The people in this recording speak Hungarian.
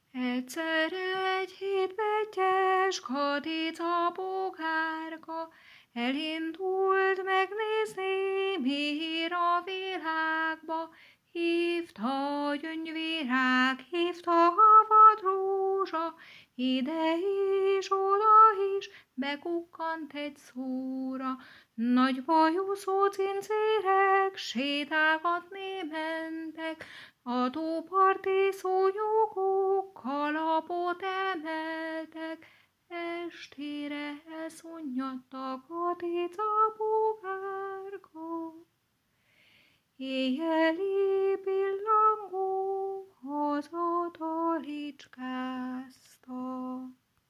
Egyszer egy hétbetyes katica bogárka elindult megnézni, mi hír a világba. Hívta a gyöngyvirág, hívta a vadrózsa, ide is, oda is, bekukkant egy szóra. Nagy bajuszú cincérek sétálgatni mentek, a tóparti szúnyogok kalapot emeltek, estére elszunnyadtak a katica bogárka. Éjjeli pillangó hazatalicskázta.